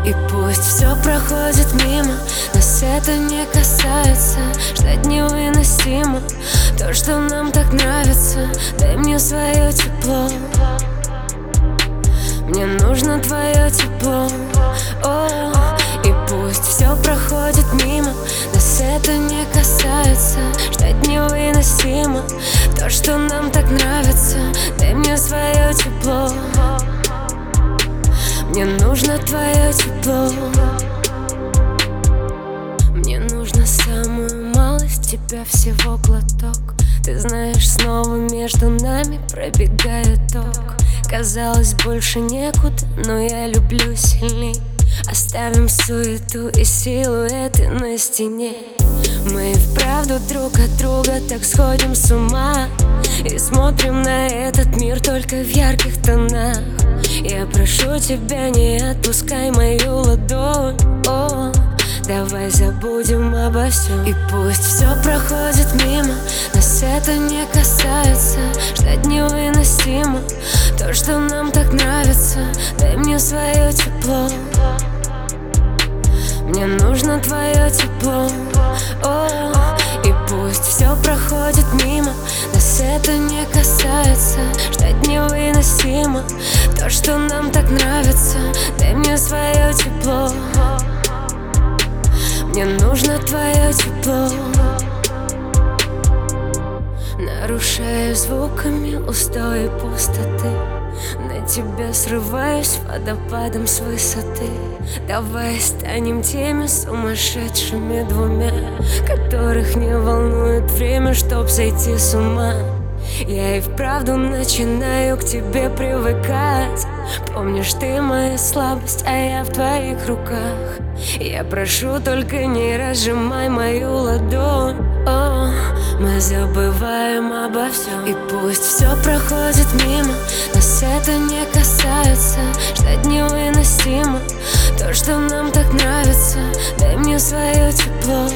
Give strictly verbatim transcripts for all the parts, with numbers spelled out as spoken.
И пусть все проходит мимо, нас это не касается. Ждать невыносимо то, что нам так нравится. Дай мне свое тепло, мне нужно твое тепло. О, и пусть все проходит мимо, нас это не касается. Ждать невыносимо то, что нам так нравится. Дай мне свое тепло, мне нужно твое тепло. Мне нужно самую малость, тебя всего глоток. Ты знаешь, снова между нами пробегает ток. Казалось, больше некуда, но я люблю сильней. Оставим суету и силуэты на стене. Мы вправду друг от друга так сходим с ума и смотрим на этот мир только в ярких тонах. Я прошу тебя, не отпускай мою ладонь. О, давай забудем обо всем. И пусть все проходит мимо, нас это не касается. Ждать невыносимо то, что нам так нравится. Дай мне свое тепло, мне нужно твое тепло. О, и пусть все проходит мимо, нас это не касается. Ждать невыносимо то, что нам так нравится. Дай мне свое тепло, мне нужно твое тепло. Нарушаю звуками устои пустоты, на тебя срываюсь водопадом с высоты. Давай станем теми сумасшедшими двумя, которых не волнует время, чтоб сойти с ума. Я и вправду начинаю к тебе привыкать. Помнишь, ты моя слабость, а я в твоих руках. Я прошу, только не разжимай мою ладонь. О, мы забываем обо всем. И пусть все проходит мимо, нас это не касается. Ждать невыносимо то, что нам так нравится. Дай мне свое тепло,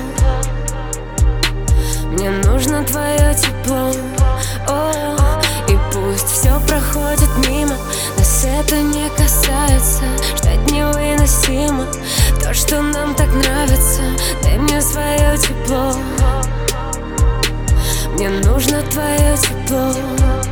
мне нужно твое тепло. О, и пусть все проходит мимо, нас это не касается. Ждать невыносимо то, что нам так нравится. Дай мне свое тепло, мне нужно твое тепло.